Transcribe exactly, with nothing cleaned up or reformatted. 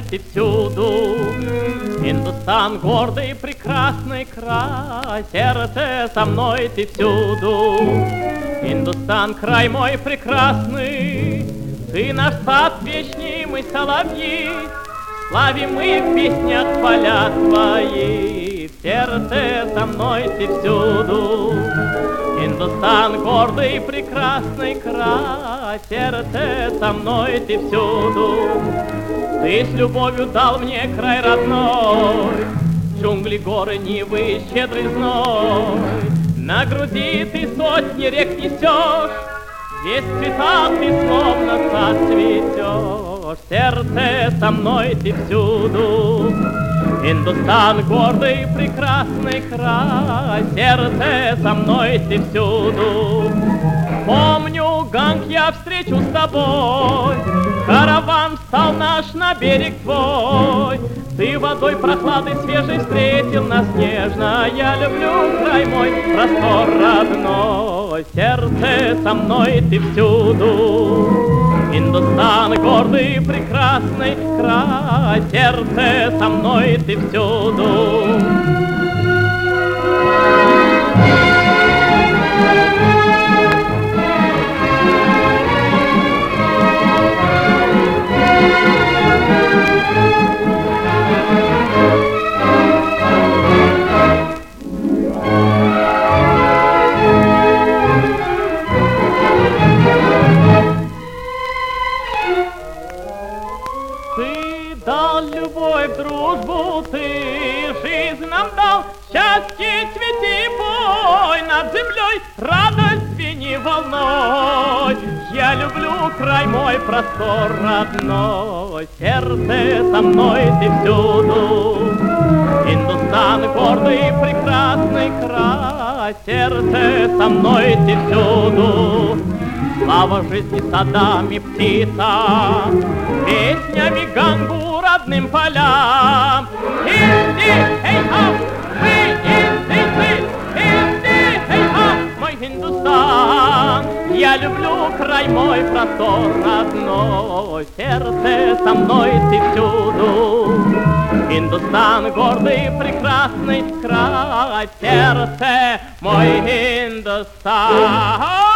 ты всюду. Индустан, гордый, прекрасный край, сердце со мной ты всюду. Индустан, край мой прекрасный, ты наш сад вечный, мы соловьи, славим мы в песнях поля твои. В сердце со мной ты всюду. Индустан, гордый, прекрасный край, сердце со мной ты всюду. Ты с любовью дал мне край родной, джунгли, горы, нивы, щедрый зной. На груди ты сотни рек несешь, весь цвета ты словно сад цветешь. В сердце со мной ты всюду. Индустан, гордый, прекрасный край, сердце со мной ты всюду. Помню, Ганг, я встречу с тобой, караван встал наш на берег твой. Ты водой прохладой свежей встретил нас нежно. Я люблю край мой, простор родной, сердце со мной ты всюду. Индустан, гордый, прекрасный край, сердце со мной ты всюду. Ты дал любовь, дружбу, ты жизнь нам дал, счастье, цвети, пой над землей, радость звени волной. Я люблю край мой, простор родной, сердце со мной ты всюду. Индустан, гордый, прекрасный край, сердце со мной ты всюду. Слава жизни садами птица, песнями Гангу родным полям. Инди, эй, ха, вы, инди, вы, инди, эй, ха, мой Индустан. Я люблю край мой, простор родной, сердце со мной ты всюду. Индустан, гордый, прекрасный край, сердце мой Индустан.